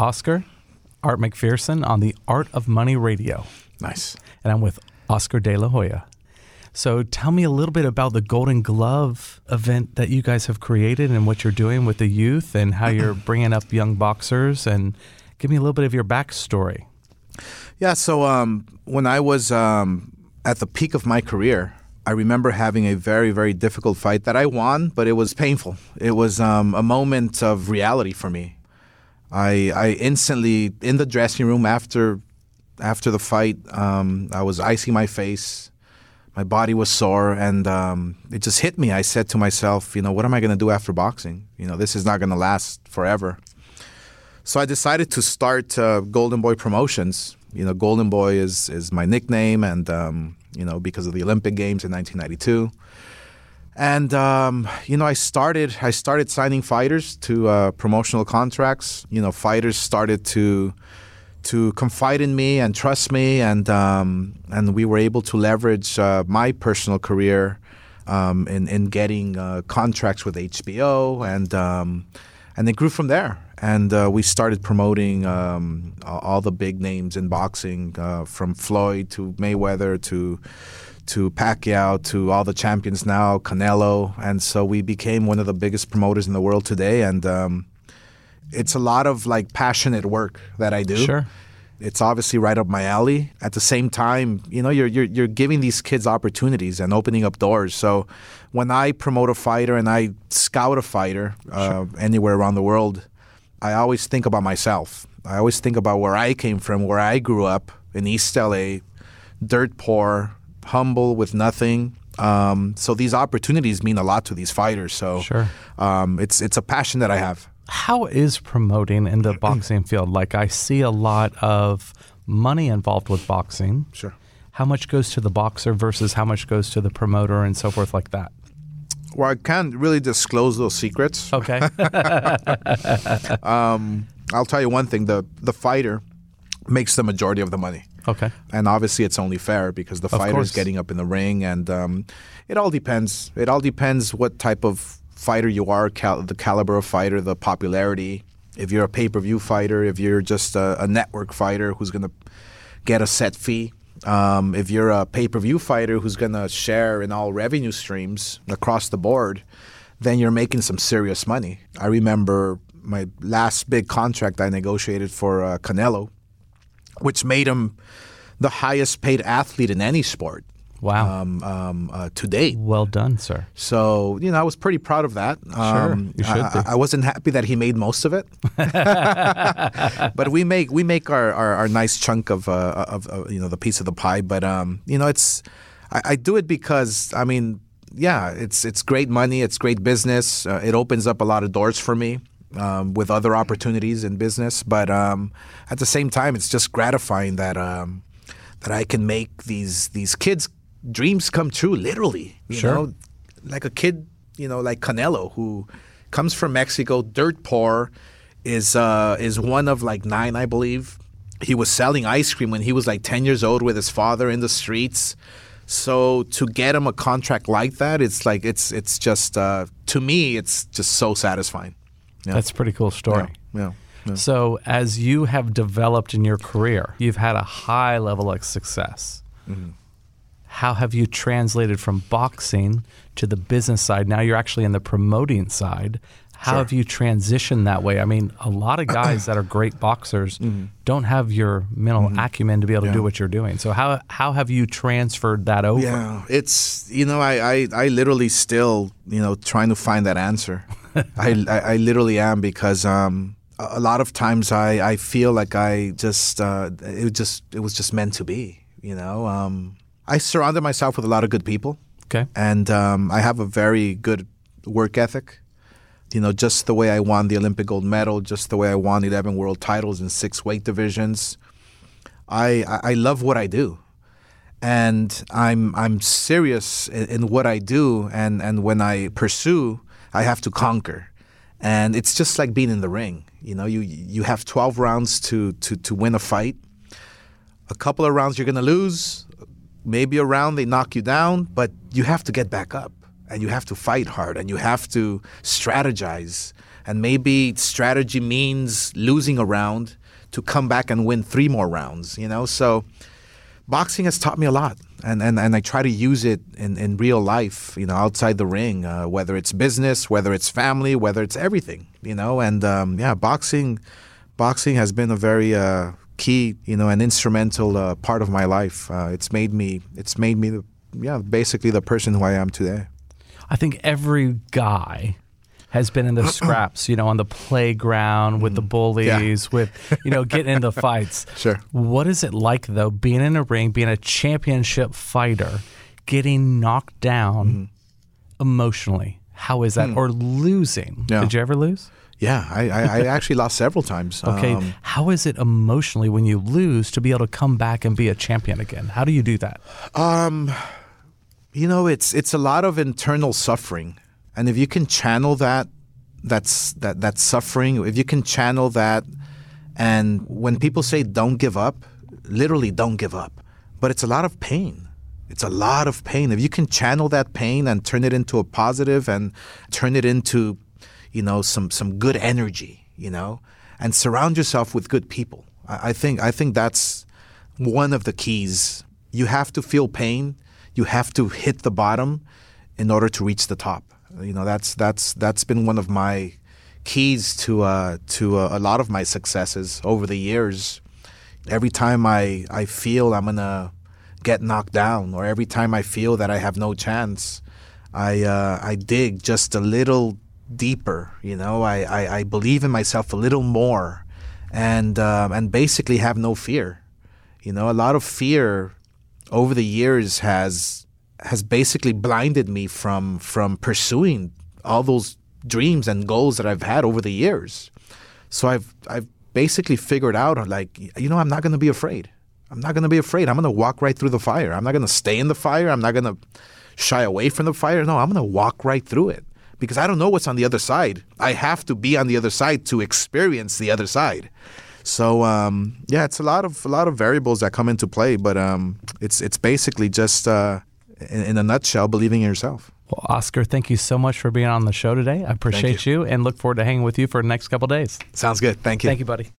Oscar, Art McPherson on the Art of Money Radio. Nice. And I'm with Oscar De La Hoya. So tell me a little bit about the Golden Glove event that you guys have created and what you're doing with the youth and how you're bringing up young boxers, and give me a little bit of your backstory. Yeah, so when I was at the peak of my career, I remember having a very, very difficult fight that I won, but it was painful. It was a moment of reality for me. I instantly, in the dressing room after the fight, I was icing my face. My body was sore, and it just hit me. I said to myself, what am I going to do after boxing? This is not going to last forever. So I decided to start Golden Boy Promotions. Golden Boy is my nickname, and because of the Olympic Games in 1992. And I started signing fighters to promotional contracts. Fighters started to confide in me and trust me, and we were able to leverage my personal career in getting contracts with HBO, and it grew from there. And we started promoting all the big names in boxing, from Floyd to Mayweather to Pacquiao to all the champions now, Canelo. And so we became one of the biggest promoters in the world today. And it's a lot of passionate work that I do. Sure. It's obviously right up my alley. At the same time, you're giving these kids opportunities and opening up doors. So when I promote a fighter and I scout a fighter anywhere around the world, I always think about myself. I always think about where I came from, where I grew up in East LA, dirt poor, humble with nothing. So these opportunities mean a lot to these fighters. So Sure. It's a passion that I have. How is promoting in the boxing field? I see a lot of money involved with boxing. Sure. How much goes to the boxer versus how much goes to the promoter and so forth like that? Well, I can't really disclose those secrets. Okay. I'll tell you one thing. The fighter makes the majority of the money. Okay. And obviously it's only fair because the fighter is getting up in the ring, and it all depends. It all depends what type of fighter you are, the caliber of fighter, the popularity. If you're a pay-per-view fighter, if you're just a network fighter who's going to get a set fee, if you're a pay-per-view fighter who's going to share in all revenue streams across the board, then you're making some serious money. I remember my last big contract I negotiated for Canelo, which made him the highest paid athlete in any sport. Wow. To date. Well done, sir. So, I was pretty proud of that. Sure, you should be. I wasn't happy that he made most of it. But we make our nice chunk of the piece of the pie. But, I do it because, it's great money. It's great business. It opens up a lot of doors for me. With other opportunities in business, but at the same time, it's just gratifying that I can make these kids' dreams come true, literally. You know, like a kid, like Canelo, who comes from Mexico, dirt poor, is one of 9, I believe. He was selling ice cream when he was 10 years old with his father in the streets. So to get him a contract like that, it's just to me, it's just so satisfying. Yeah. That's a pretty cool story. Yeah. So as you have developed in your career, you've had a high level of success. Mm-hmm. How have you translated from boxing to the business side? Now you're actually in the promoting side. How have you transitioned that way? A lot of guys that are great boxers don't have your mental acumen to be able to do what you're doing. So how have you transferred that over? Yeah, it's, I literally still, trying to find that answer. I literally am, because a lot of times I feel like it was just meant to be, I surrounded myself with a lot of good people. Okay. And I have a very good work ethic. Just the way I won the Olympic gold medal, just the way I won 11 world titles in 6 weight divisions. I love what I do. And I'm serious in what I do, and when I pursue, I have to conquer. And it's just like being in the ring. You have 12 rounds to win a fight. A couple of rounds you're going to lose. Maybe a round they knock you down, but you have to get back up. And you have to fight hard, and you have to strategize, And maybe strategy means losing a round to come back and win 3 more rounds, So boxing has taught me a lot. And I try to use it in real life, outside the ring, whether it's business, whether it's family, whether it's everything, And boxing has been a very key, and instrumental part of my life. It's made me basically the person who I am today. I think every guy has been in the scraps, on the playground with the bullies, with, getting into fights. Sure. What is it like, though, being in a ring, being a championship fighter, getting knocked down emotionally? How is that? Or losing? Yeah. Did you ever lose? Yeah, I actually lost several times. Okay. How is it emotionally when you lose to be able to come back and be a champion again? How do you do that? It's a lot of internal suffering. And if you can channel that suffering, if you can channel that, and when people say don't give up, literally don't give up. But it's a lot of pain. It's a lot of pain. If you can channel that pain and turn it into a positive and turn it into, some good energy, and surround yourself with good people. I think that's one of the keys. You have to feel pain. You have to hit the bottom in order to reach the top. That's been one of my keys to a lot of my successes over the years. Every time I feel I'm gonna get knocked down, or every time I feel that I have no chance, I dig just a little deeper. I believe in myself a little more, and basically have no fear. A lot of fear over the years has basically blinded me from pursuing all those dreams and goals that I've had over the years. So I've basically figured out, I'm not going to be afraid. I'm not going to be afraid. I'm going to walk right through the fire. I'm not going to stay in the fire. I'm not going to shy away from the fire. No, I'm going to walk right through it because I don't know what's on the other side. I have to be on the other side to experience the other side. So it's a lot of variables that come into play, but it's basically just in a nutshell, believing in yourself. Well, Oscar, thank you so much for being on the show today. I appreciate you and look forward to hanging with you for the next couple of days. Sounds good. Thank you. Thank you, buddy.